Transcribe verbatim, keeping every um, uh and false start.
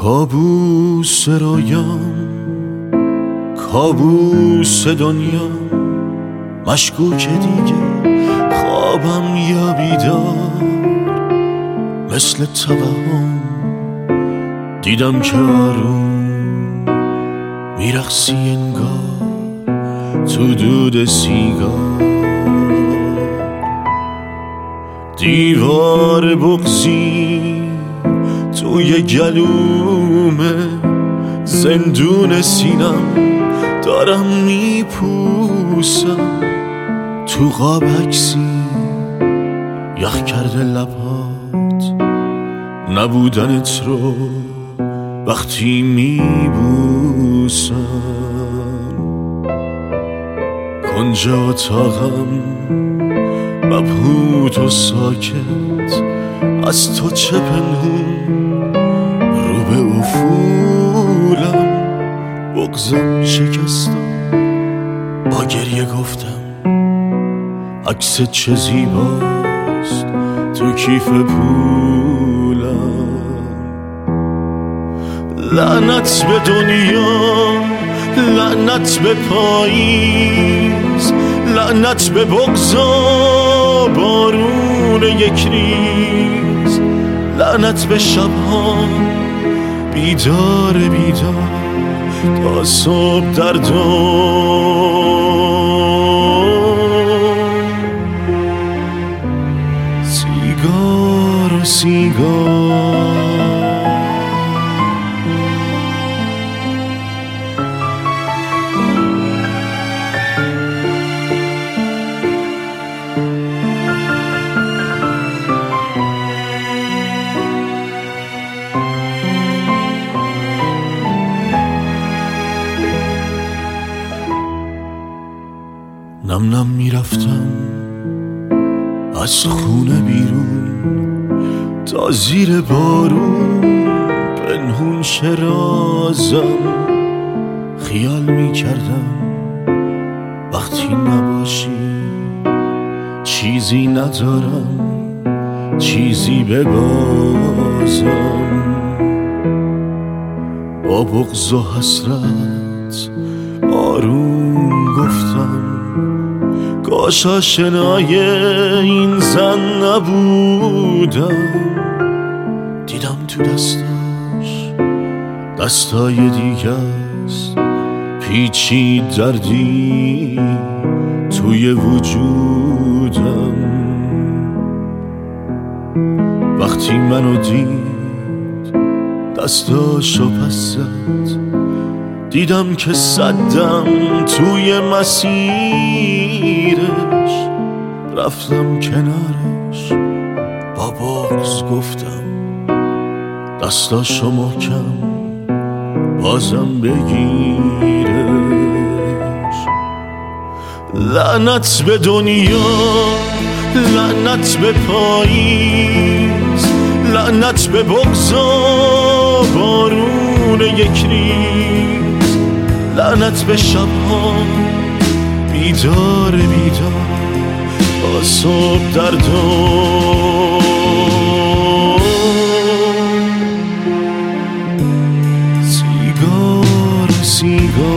کابوس رویام، کابوس دنیا، مشکوک دیگه خوابم یا بیدار. مثل توهم دیدم که آروم میرقصی انگار تو دود سیگار. دیوار بغضی توی گلومه، زندون سینم دارم میپوسم. تو قاب عکسی یخ کرده لبات، نبودنت رو وقتی میبوسم. کنج اتاقم مبهوت و ساکت، از تو چه پنهون رو به افولم. بغضم شکستم با گریه گفتم عکس چه زیباست تو کیف پولم. لعنت به دنیا، لعنت به پاییز، لعنت به بغضا بارون یک ریز. لعنت به شبها بیدار بیدار تا صبح در دام. سیگار و سیگار نم نم میرفتم از خونه بیرون تا زیر بارون پنهون شرازم. خیال میکردم وقتی نباشی چیزی ندارم، چیزی ببازم. با بغض و حسرت آروم گفتم کاش آشنای این زن نبودم. دیدم تو دستاش دستای دیگه است، پیچید دردی توی وجودم. وقتی منو دید دستاشو پس زد، دیدم که صدم توی مسیرش. رفتم کنارش با بغض گفتم دستاشو محکم بازم بگیرش. لعنت به دنیا، لعنت به پاییز، لعنت به بغضا بارون یک ریز. لعنت به شبها بیدار بیدار تا صبح در دام. سیگار سیگار